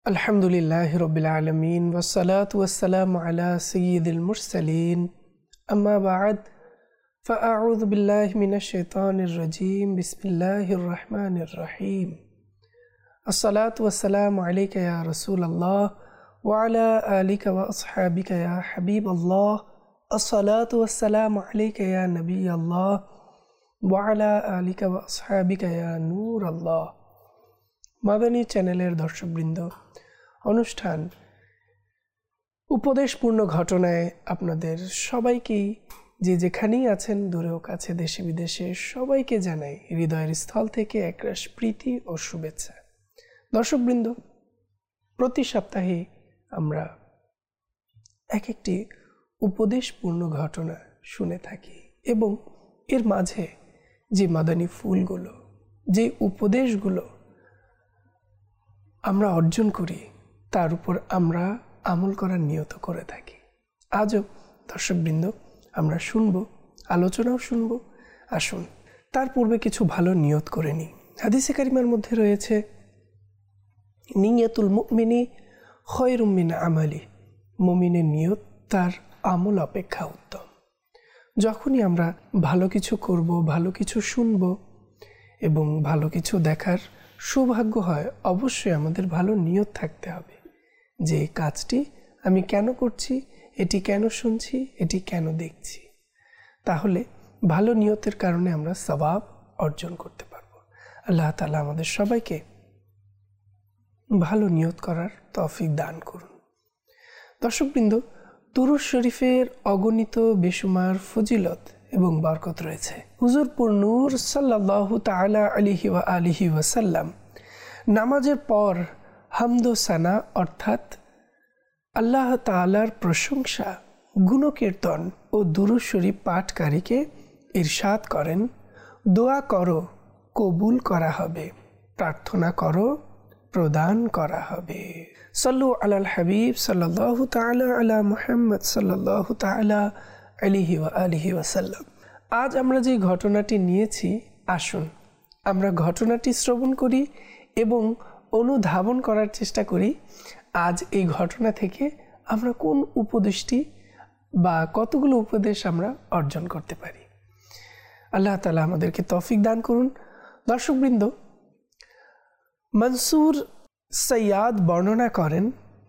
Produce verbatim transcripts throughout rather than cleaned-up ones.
अल्हम्दुलिल्लाहि रब्बिल आलमीन वस्सलातु वस्सलामु अला सय्यिदिल मुरसलीन अम्मा बाद फ़अऊज़ु बिल्लाहि मिनश शैतानिर रजीम बिस्मिल्लाहिर रहमानिर रहीम अस्सलातु वस्सलामु अलैका या रसूलल्लाह व अला आलिका व अस्हाबिका या हबीबल्लाह अस्सलातु वस्सलामु अलैका या नबियल्लाह व अला आलिका व अस्हाबिका या नूरल्लाह। মাদানী চ্যানেলের দর্শকবৃন্দ, অনুষ্ঠান উপদেশপূর্ণ ঘটনায় আপনাদের সবাইকেই, যে যেখানেই আছেন দূরেও কাছে দেশে বিদেশে, সবাইকে জানাই হৃদয়ের স্থল থেকে একরাশ প্রীতি ও শুভেচ্ছা। দর্শকবৃন্দ, প্রতি সপ্তাহে আমরা এক একটি উপদেশপূর্ণ ঘটনা শুনে থাকি এবং এর মাঝে যে মাদানী ফুলগুলো, যে উপদেশগুলো আমরা অর্জন করি, তার উপর আমরা আমল করার নিয়ত করে থাকি। আজও দর্শকবৃন্দ আমরা শুনব, আলোচনাও শুনব। আসুন তার পূর্বে কিছু ভালো নিয়ত করে নিই। হাদিসে কারিমার মধ্যে রয়েছে, নিয়াতুল মুমিনি খয়রুম মিন আমালি, মুমিনের নিয়ত তার আমল অপেক্ষা উত্তম। যখনই আমরা ভালো কিছু করব, ভালো কিছু শুনব এবং ভালো কিছু দেখার সৌভাগ্য হয়, অবশ্যই আমাদের ভালো নিয়ত থাকতে হবে যে এই কাজটি আমি কেন করছি, এটি কেন শুনছি, এটি কেন দেখছি। তাহলে ভালো নিয়তের কারণে আমরা সওয়াব অর্জন করতে পারবো। আল্লাহ তাআলা আমাদের সবাইকে ভালো নিয়ত করার তৌফিক দান করুন। দর্শকবৃন্দ, দুরূদ শরীফের অগণিত বেশুমার ফজিলত এবং বরকত রয়েছে। হুজুর নূর সাল্লাল্লাহু তাআলা আলাইহি ওয়া আলিহি ওয়াসাল্লাম নামাজের পর হামদ ও সানা অর্থাৎ আল্লাহ তাআলার প্রশংসা, গুণকীর্তন ও দুরূদ শরীফ পাঠকারীকে ইরশাদ করেন, দোয়া করো কবুল করা হবে, প্রার্থনা করো প্রদান করা হবে। সাল্লু আলাল হাবিব সাল্লাল্লাহু তাআলা আলা মুহাম্মদ সাল্লাল্লাহু তাআলা আলাইহি ওয়া আলিহি ওয়াসাল্লাম। আজ আমরা যে ঘটনাটি নিয়েছি, আসুন আমরা ঘটনাটি শ্রবণ করি এবং অনুধাবন করার চেষ্টা করি আজ এই ঘটনা থেকে আমরা কোন উপদেশটি বা কতগুলো উপদেশ আমরা অর্জন করতে পারি। আল্লাহ তাআলা আমাদেরকে তৌফিক দান করুন। দর্শকবৃন্দ, মনসুর সৈয়াদ বর্ণনা করেন,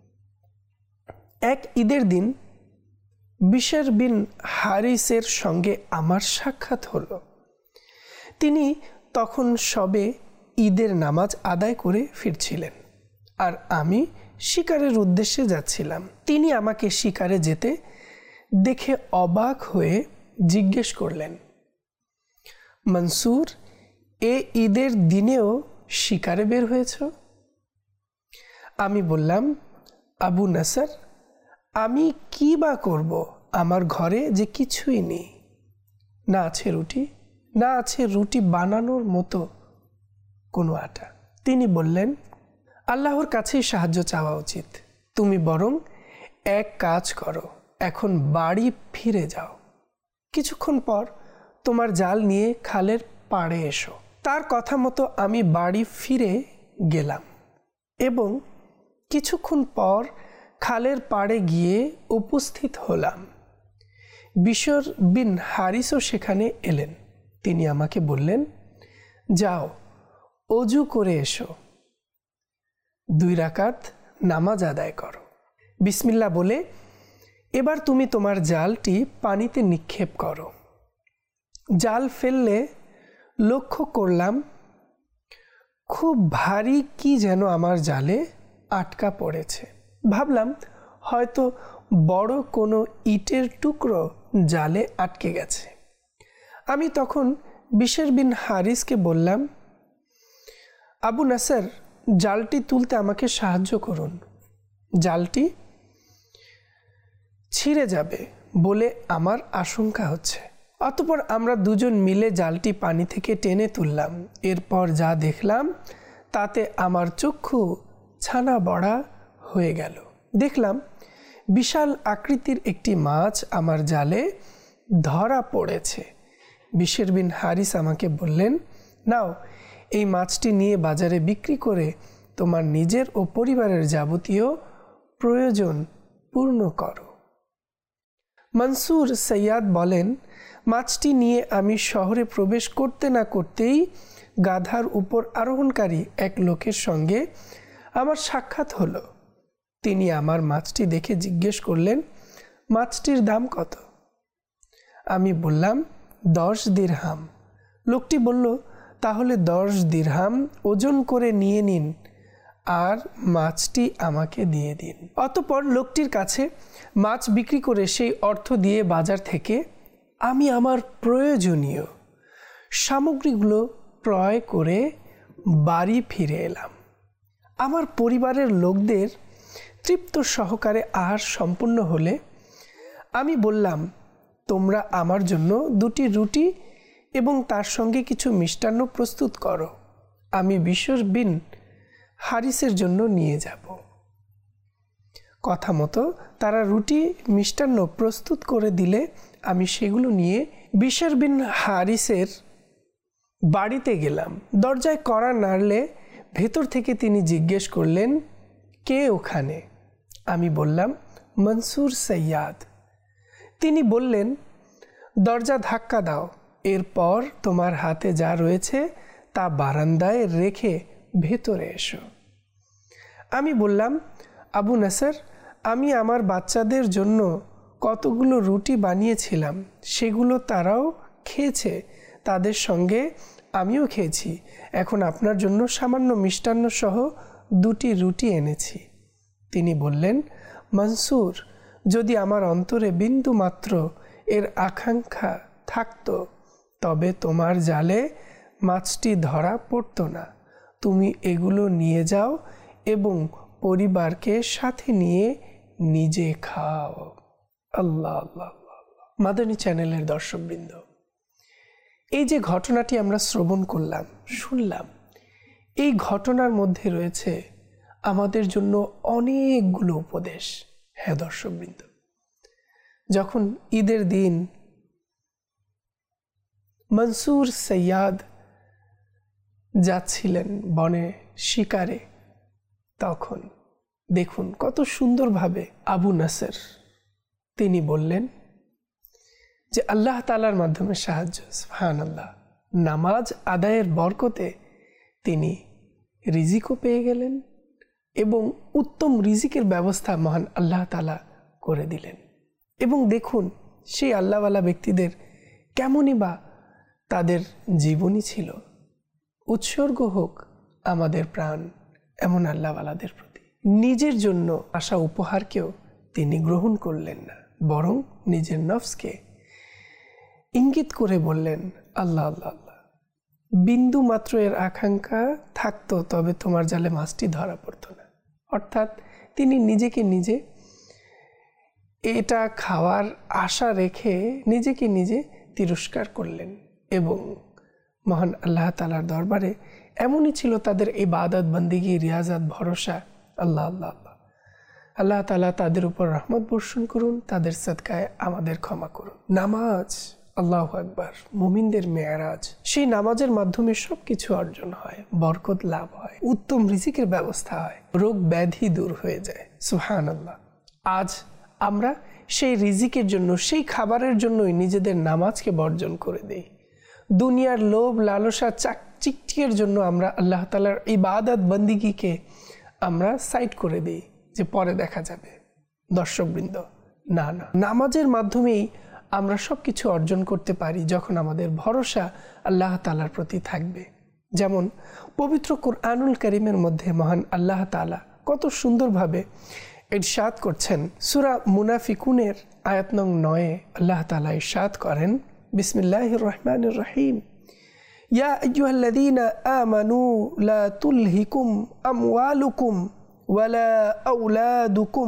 এক ঈদের দিন বিশর বিন হারিসের সঙ্গে আমার সাক্ষাৎ হলো। তিনি তখন সবে ঈদের নামাজ আদায় করে ফিরছিলেন আর আমি শিকারের উদ্দেশ্যে যাচ্ছিলাম। তিনি আমাকে শিকারে যেতে দেখে অবাক হয়ে জিজ্ঞেস করলেন, মনসুর, এ ঈদের দিনেও শিকারে বের হয়েছ? আমি বললাম, আবু নাসর, আমি কি বা করব, আমার ঘরে যে কিছুই নেই, না আছে রুটি, না আছে রুটি বানানোর মতো কোনো আটা। তিনি বললেন, আল্লাহর কাছেই সাহায্য চাওয়া উচিত। তুমি বরং এক কাজ করো, এখন বাড়ি ফিরে যাও, কিছুক্ষণ পর তোমার জাল নিয়ে খালের পাড়ে এসো। তার কথা মতো আমি বাড়ি ফিরে গেলাম এবং কিছুক্ষণ পর খালের পাড়ে গিয়ে উপস্থিত হলাম। বিশর বিন হারিসও সেখানে এলেন। তিনি আমাকে বললেন, যাও অজু করে এসো, দুই রাকাত নামাজ আদায় করো। বিসমিল্লাহ বলে এবার তুমি তোমার জালটি পানিতে নিক্ষেপ করো। জাল ফেললে লক্ষ্য করলাম খুব ভারী কি যেন আমার জালে আটকা পড়েছে। ভাবলাম হয়তো বড় কোনো ইটের টুকরো জালে আটকে গেছে। আমি তখন বিশর বিন হারিসকে বললাম, আবু নাসর, জালটি তুলতে আমাকে সাহায্য করুন, জালটি ছিঁড়ে যাবে বলে আমার আশঙ্কা হচ্ছে। অতঃপর আমরা দুজন মিলে জালটি পানি থেকে টেনে তুললাম। এরপর যা দেখলাম তাতে আমার চক্ষু ছানা বড়া হয়ে গেল। দেখলাম বিশাল আকৃতির একটি মাছ আমার জালে ধরা পড়েছে। বিশর বিন হারিস আমাকে বললেন, নাও এই মাছটি নিয়ে বাজারে বিক্রি করে তোমার নিজের ও পরিবারের যাবতীয় প্রয়োজন পূর্ণ করো। মনসুর সৈয়াদ বলেন, মাছটি নিয়ে আমি শহরে প্রবেশ করতে না করতেই গাধার উপর আরোহণকারী এক লোকের সঙ্গে আমার সাক্ষাৎ হলো। তিনি আমার মাছটি দেখে জিজ্ঞেস করলেন, মাছটির দাম কত? আমি বললাম, দশ দিরহাম। লোকটি বলল, তাহলে দশ দিরহাম ওজন করে নিয়ে নিন আর মাছটি আমাকে দিয়ে দিন। অতঃপর লোকটির কাছে মাছ বিক্রি করে সেই অর্থ দিয়ে বাজার থেকে আমি আমার প্রয়োজনীয় সামগ্রীগুলো ক্রয় করে বাড়ি ফিরে এলাম। আমার পরিবারের লোকদের তৃপ্ত সহকারে আহার সম্পূর্ণ হলে আমি বললাম, তোমরা আমার জন্য দুটি রুটি এবং তার সঙ্গে কিছু মিষ্টান্ন প্রস্তুত করো, আমি বিশর বিন হারিসের জন্য নিয়ে যাব। কথা মতো তারা রুটি মিষ্টান্ন প্রস্তুত করে দিলে আমি সেগুলো নিয়ে বিশর বিন হারিসের বাড়িতে গেলাম। দরজায় কড়া নাড়লে ভেতর থেকে তিনি জিজ্ঞেস করলেন, কে ওখানে? আমি বললাম, মনসুর সৈয়াদ। তিনি বললেন, দরজা ধাক্কা দাও, এরপর তোমার হাতে যা রয়েছে তা বারান্দায় রেখে ভেতরে এসো। আমি বললাম, আবু নাসর, আমি আমার বাচ্চাদের জন্য কতগুলো রুটি বানিয়েছিলাম, সেগুলো তারাও খেয়েছে, তাদের সঙ্গে আমিও খেয়েছি। এখন আপনার জন্য সামান্য মিষ্টান্ন সহ দুটি রুটি এনেছি। তিনি বললেন, মনসুর, যদি আমার অন্তরে বিন্দু মাত্র এর আকাঙ্ক্ষা থাকতো তবে তোমার জালে মাছটি ধরা পড়তো না। তুমি এগুলো নিয়ে যাও এবং পরিবারকে সাথে নিয়ে নিজে খাও। আল্লাহ আল্লাহ আল্লাহ। মাদানী চ্যানেলের দর্শকবৃন্দ, এই যে ঘটনাটি আমরা শ্রবণ করলাম, শুনলাম, এই ঘটনার মধ্যে রয়েছে আমাদের জন্য অনেকগুলো উপদেশ। হ্যাঁ দর্শকবৃন্দ, যখন ঈদের দিন মনসুর সৈয়াদ যাচ্ছিলেন বনে শিকারে, তখন দেখুন কত সুন্দরভাবে আবু নাসর তিনি বললেন যে আল্লাহ তাআলার মাধ্যমে সাহায্য, সুবহানাল্লাহ, নামাজ আদায়ের বরকতে তিনি রিজিকও পেয়ে গেলেন এবং উত্তম রিজিকের ব্যবস্থা মহান আল্লাহ তাআলা করে দিলেন। এবং দেখুন সেই আল্লাহওয়ালা ব্যক্তিদের কেমনই বা তাদের জীবনী ছিল। উৎসর্গ হোক আমাদের প্রাণ এমন আল্লাহওয়ালাদের প্রতি। নিজের জন্য আসা উপহারকেও তিনি গ্রহণ করলেন না, বরং নিজের নফসকে ইঙ্গিত করে বললেন, আল্লাহ আল্লাহ আল্লাহ, বিন্দু মাত্র এর আকাঙ্ক্ষা থাকতো তবে তোমার জালে মাছটি ধরা পড়তো না। অর্থাৎ তিনি নিজেকে নিজে এটা খাওয়ার আশা রেখে নিজেকে নিজে তিরস্কার করলেন এবং মহান আল্লাহ তাআলার দরবারে এমনই ছিল তাদের ইবাদত, বন্দেগী, রিয়াজত, ভরসা। আল্লাহ আল্লাহ আল্লাহ আল্লাহ তাআলা তাদের উপর রহমত বর্ষণ করুন, তাদের সদকায় আমাদের ক্ষমা করুন। নামাজ, আল্লাহু আকবার, মুমিনদের মেরাজ। সেই নামাজের মাধ্যমে সব কিছু অর্জন হয়, বরকত লাভ হয়, উত্তম রিজিকের ব্যবস্থা হয়, রোগ ব্যাধি দূর হয়ে যায়। সুবহানাল্লাহ। আজ আমরা সেই রিজিকের জন্য, সেই খাবারের জন্যই নিজেদের নামাজকে বর্জন করে দেই। দুনিয়ার লোভ, লালসা, চাকচিক্যের জন্য আমরা আল্লাহ তাআলার ইবাদত বন্দেগীকে আমরা সাইড করে দিই যে পরে দেখা যাবে। দর্শকবৃন্দ, না না, নামাজের মাধ্যমেই আমরা সব কিছু অর্জন করতে পারি যখন আমাদের ভরসা আল্লাহ তাআলার প্রতি থাকবে। যেমন পবিত্র কুরআনুল কারীমের মধ্যে মহান আল্লাহ তাআলা কত সুন্দরভাবে ইরশাদ করছেন। সূরা মুনাফিকুনের আয়াত নং নয়ে আল্লাহ তাআলা ইরশাদ করেন, বিসমিল্লাহির রহমানির রহিম, ইয়া আইয়ুহাল্লাযীনা আমানু লা তুলহিকুম আমওয়ালুকুম ওয়ালা আওলাদুকুম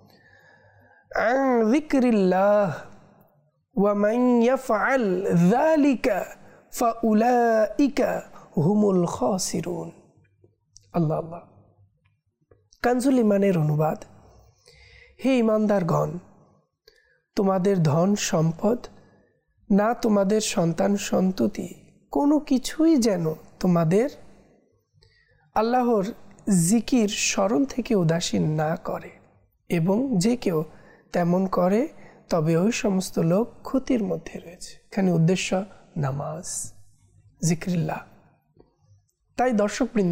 আন যিকরিল্লাহ ওয়া মান ইয়াফআল যালিকা ফাউলাইকা হুমুল খাসিরুন। আল্লাহ আল্লাহ। কানজুল ঈমানের অনুবাদ, হে ঈমানদারগণ, তোমাদের ধন সম্পদ, না তোমাদের সন্তান সন্ততি, কোনো কিছুই যেন তোমাদের আল্লাহর জিকির স্মরণ থেকে উদাসীন না করে, এবং যে কেউ তেমন করে তবে ওই সমস্ত লোক ক্ষতির মধ্যে রয়েছে। এখানে উদ্দেশ্য নামাজ, জিক্রিল্লাহ। তাই দর্শকবৃন্দ,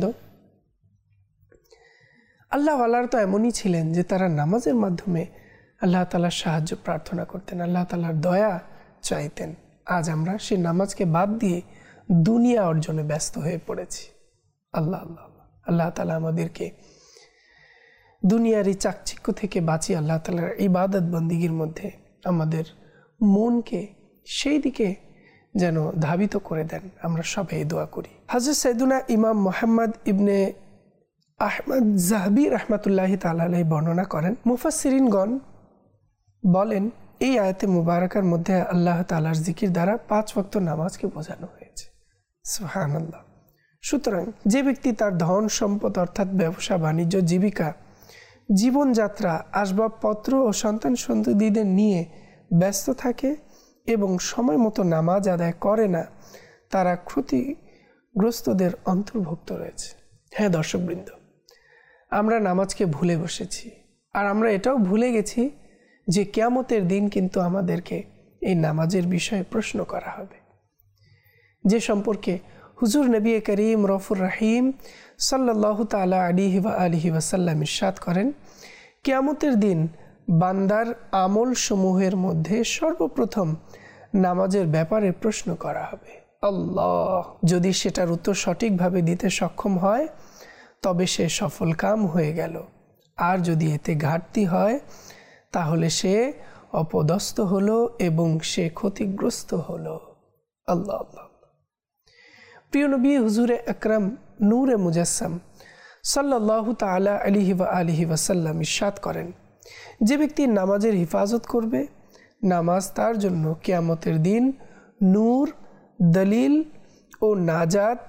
আল্লাহ ওয়ালারা তো এমনই ছিলেন যে তারা নামাজের মাধ্যমে আল্লাহ তাআলার সাহায্য প্রার্থনা করতেন, আল্লাহ তাআলার দয়া চাইতেন। আজ আমরা সেই নামাজকে বাদ দিয়ে দুনিয়া অর্জনে ব্যস্ত হয়ে পড়েছি। আল্লাহ আল্লাহ আল্লাহ তাআলা আমাদেরকে দুনিয়ার এই চাকচিক্য থেকে বাঁচিয়ে আল্লাহ তাআলার ইবাদত বন্দিগির মধ্যে আমাদের মনকে সেই দিকে যেন ধাবিত করে দেন। আমরা সবাই দোয়া করি। হযরত সাইয়্যিদুনা ইমাম মুহাম্মদ ইবনে আহমদ যাহবী রাহমাতুল্লাহি তাআলা আলাইহি বর্ণনা করেন, মুফাসসিরিনগণ বলেন এই আয়াতে মুবারাকার মধ্যে আল্লাহ তাআলার জিকির দ্বারা পাঁচ ওয়াক্ত নামাজকে বোঝানো হয়েছে। সুবহানাল্লাহ। সুতরাং যে ব্যক্তি তার ধন সম্পদ অর্থাৎ ব্যবসা বাণিজ্য, জীবিকা, জীবনযাত্রা, আসবাবপত্র ও সন্তান সন্ততিদের নিয়ে ব্যস্ত থাকে এবং সময় মতো নামাজ আদায় করে না, তারা ক্ষতিগ্রস্তদের অন্তর্ভুক্ত রয়েছে। হ্যাঁ দর্শকবৃন্দ, আমরা নামাজকে ভুলে বসেছি, আর আমরা এটাও ভুলে গেছি যে কিয়ামতের দিন কিন্তু আমাদেরকে এই নামাজের বিষয়ে প্রশ্ন করা হবে, যে সম্পর্কে হুজুর নবী করিম রফুর রহিম সাল্লাল্লাহু তাআলা আলাইহি ওয়া আলিহি ওয়াসাল্লাম ইরশাদ করেন, কিয়ামতের দিন বান্দার আমল সমূহের মধ্যে সর্বপ্রথম নামাজের ব্যাপারে প্রশ্ন করা হবে। আল্লাহ, যদি সেটার উত্তর সঠিকভাবে দিতে সক্ষম হয় তবে সে সফল কাম হয়ে গেল, আর যদি এতে ঘাটতি হয় তাহলে সে অপদস্থ হলো এবং সে ক্ষতিগ্রস্ত হলো। আল্লাহ আল্লাহ। প্রিয় নবী হুজুরে আকরাম নূরে মুজাসসাম সাল্লাল্লাহু তাআলা আলাইহি ওয়া আলিহি ওয়াসাল্লাম ইরশাদ করেন, যে ব্যক্তি নামাজের হিফাজত করবে, নামাজ তার জন্য কিয়ামতের দিন নূর, দলিল ও নাজাত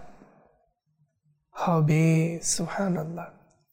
হবে। সুবহানাল্লাহ।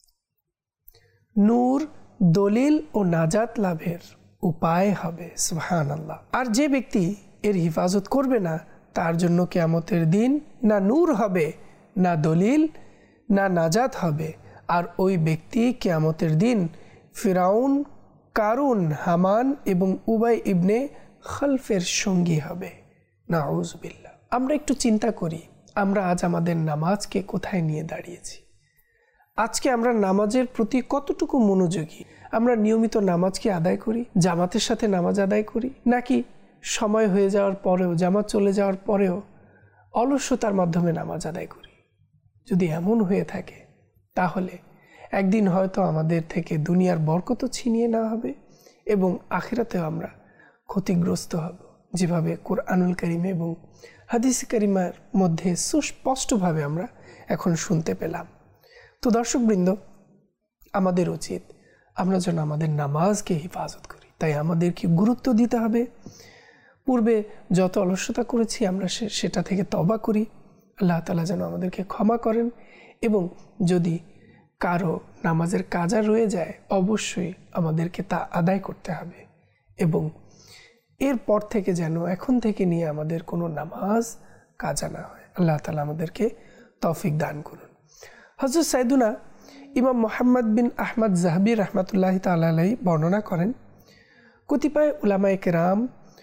নূর, দলিল ও নাজাত লাভের উপায় হবে। সুবহানাল্লাহ। আর যে ব্যক্তি এর হিফাজত করবে না, তার জন্য কিয়ামতের দিন না নূর হবে, না দলিল, না নাজাত হবে, আর ওই ব্যক্তি কিয়ামতের দিন ফিরাউন, কারুন, হামান এবং উবাই ইবনে খালফের সঙ্গী হবে। নাউযুবিল্লাহ। আমরা একটু চিন্তা করি, আমরা আজ আমাদের নামাজকে কোথায় নিয়ে দাঁড়িয়েছি। আজকে আমরা নামাজের প্রতি কতটুকু মনোযোগী? আমরা নিয়মিত নামাজকে আদায় করি, জামাতের সাথে নামাজ আদায় করি, নাকি সময় হয়ে যাওয়ার পরেও, জামাত চলে যাওয়ার পরেও অলস্যতার মাধ্যমে নামাজ আদায় করি? যদি এমন হয়ে থাকে তাহলে একদিন হয়তো আমাদের থেকে দুনিয়ার বরকত ছিনিয়ে নেওয়া হবে এবং আখিরাতেও আমরা ক্ষতিগ্রস্ত হব, যেভাবে কুরআনুল কারীম এবং হাদিস কারিমার মধ্যে সুস্পষ্টভাবে আমরা এখন শুনতে পেলাম। তো দর্শকবৃন্দ, আমাদের উচিত আমরা যেন আমাদের নামাজকে হিফাজত করি। তাই আমাদেরকে গুরুত্ব দিতে হবে। পূর্বে যত অলস্যতা করেছি আমরা সেটা থেকে তওবা করি, আল্লাহ তাআলা যেন আমাদেরকে ক্ষমা করেন, এবং যদি কারো নামাজের কাজা রয়ে যায় অবশ্যই আমাদেরকে তা আদায় করতে হবে, এবং এরপর থেকে যেন এখন থেকে নিয়ে আমাদের কোনো নামাজ কাজা না হয়। আল্লাহ তাআলা আমাদেরকে তৌফিক দান করুন। হযরত সাইয়্যিদুনা ইমাম মুহাম্মদ বিন আহমদ যাহবী রাহমাতুল্লাহি তাআলা আলাইহি বর্ণনা করেন, কতিপয় উলামায়ে কেরাম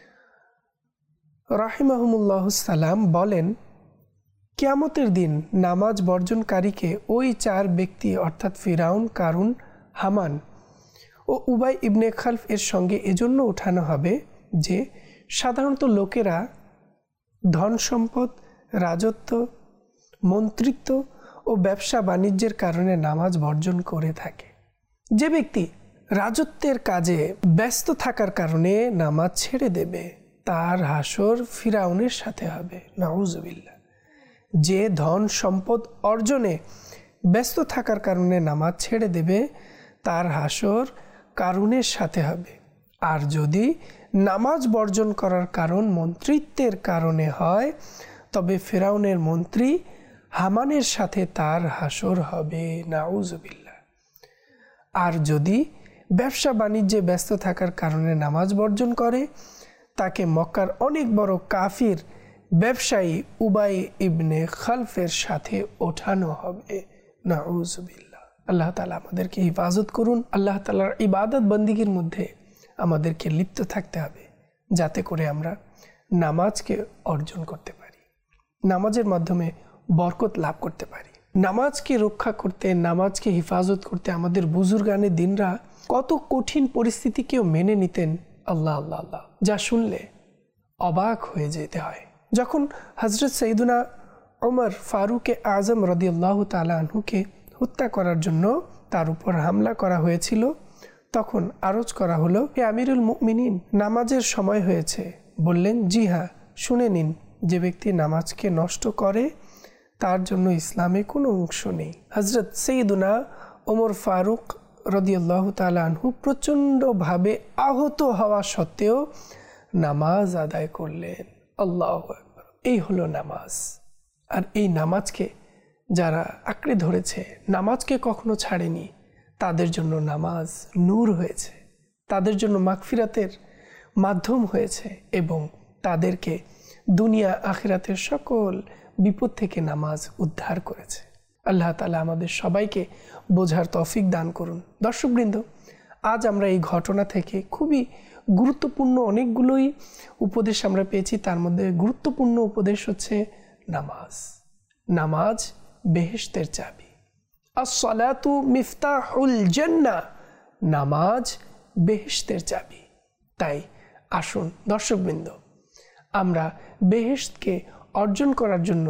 রাহিমাহুমুল্লাহুস সালাম বলেন, কিয়ামতের দিন নামাজ বর্জনকারীকে ওই চার ব্যক্তি অর্থাৎ ফিরাউন, কারুন, হামান ও উবাই ইবনে খালফ এর সঙ্গে এজন্য উঠানো হবে যে সাধারণত লোকেরা ধন সম্পদ, রাজত্ব, মন্ত্রিত্ব ও ব্যবসা বাণিজ্যের কারণে নামাজ বর্জন করে থাকে। যে ব্যক্তি রাজত্বের কাজে ব্যস্ত থাকার কারণে নামাজ ছেড়ে দেবে তার হাসর ফিরাউনের সাথে হবে। নাউযুবিল্লাহ। যে ধন সম্পদ অর্জনে ব্যস্ত থাকার কারণে নামাজ ছেড়ে দেবে তার হাসর কারুনের সাথে হবে। আর যদি নামাজ বর্জন করার কারণ মন্ত্রিত্বের কারণে হয় তবে ফিরাউনের মন্ত্রী হামানের সাথে তার হাসর হবে। নাউযুবিল্লাহ। আর যদি ব্যবসা বাণিজ্যে ব্যস্ত থাকার কারণে নামাজ বর্জন করে তাকে মক্কার অনেক বড় কাফির ব্যবসায়ী উবাই ইবনে খালফের সাথে ওঠানো হবে। নাউযুবিল্লাহ। আল্লাহ তাআলা আমাদেরকে হিফাজত করুন। আল্লাহ তাআলার ইবাদত বন্দিগির মধ্যে আমাদেরকে লিপ্ত থাকতে হবে, যাতে করে আমরা নামাজকে অর্জন করতে পারি, নামাজের মাধ্যমে বরকত লাভ করতে পারি। নামাজকে রক্ষা করতে, নামাজকে হিফাজত করতে আমাদের বুজুর্গানে দিনরা কত কঠিন পরিস্থিতিকেও মেনে নিতেন। আল্লাহ আল্লাহ আল্লাহ, যা শুনলে অবাক হয়ে যেতে হয়। যখন হজরত সৈয়দুনা ওমর ফারুকে আজম রাদিয়াল্লাহু তাআলা আনহুকে হত্যা করার জন্য তার উপর হামলা করা হয়েছিল, তখন আরজ করা হলো, হে আমিরুল মুমিনিন, নামাজের সময় হয়েছে। বললেন, জি হ্যাঁ, শুনে নিন, যে ব্যক্তি নামাজকে নষ্ট করে তার জন্য ইসলামে কোনো অংশ নেই। হজরত সৈয়দুনা ওমর ফারুক রাদিয়াল্লাহু তাআলা আনহু প্রচণ্ডভাবে আহত হওয়া সত্ত্বেও নামাজ আদায় করলেন। আল্লাহু আকবার। এই হলো নামাজ। আর এই নামাজকে যারা আঁকড়ে ধরেছে, নামাজকে কখনো ছাড়েনি, তাদের জন্য নামাজ নূর হয়েছে, তাদের জন্য মাগফিরাতের মাধ্যম হয়েছে এবং তাদেরকে দুনিয়া আখিরাতের সকল বিপদ থেকে নামাজ উদ্ধার করেছে। আল্লাহ তাআলা আমাদের সবাইকে বোঝার তৌফিক দান করুন। দর্শকবৃন্দ, আজ আমরা এই ঘটনা থেকে খুবই গুরুত্বপূর্ণ অনেকগুলোই উপদেশ আমরা পেয়েছি। তার মধ্যে গুরুত্বপূর্ণ উপদেশ হচ্ছে নামাজ। নামাজ বেহেশতের চাবি। আস-সালাতু মিফতাহুল জান্নাহ, নামাজ বেহেশতের চাবি। তাই আসুন দর্শকবৃন্দ, আমরা বেহেশতকে অর্জন করার জন্য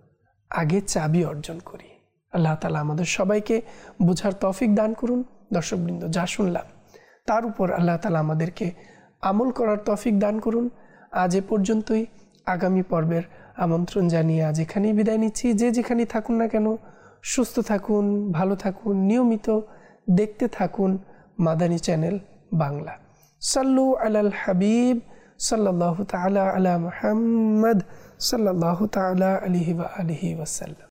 আগে চাবি অর্জন করি। আল্লাহ তাআলা আমাদের সবাইকে বোঝার তৌফিক দান করুন। দর্শকবৃন্দ, যা শুনলাম তার উপর আল্লাহ তাআলা আমাদেরকে আমল করার তৌফিক দান করুন। আজ এ পর্যন্তই। আগামী পর্বের আমন্ত্রণ জানিয়ে আজ এখানেই বিদায় নিচ্ছি। যে যেখানেই থাকুন না কেন, সুস্থ থাকুন, ভালো থাকুন, নিয়মিত দেখতে থাকুন মাদানী চ্যানেল বাংলা। সাল্লু আলাল হাবিব সাল্লাল্লাহু তাআলা আলা মুহাম্মদ সাল্লাল্লাহু তাআলা আলাইহি ওয়া আলিহি ওয়াসাল্লাম।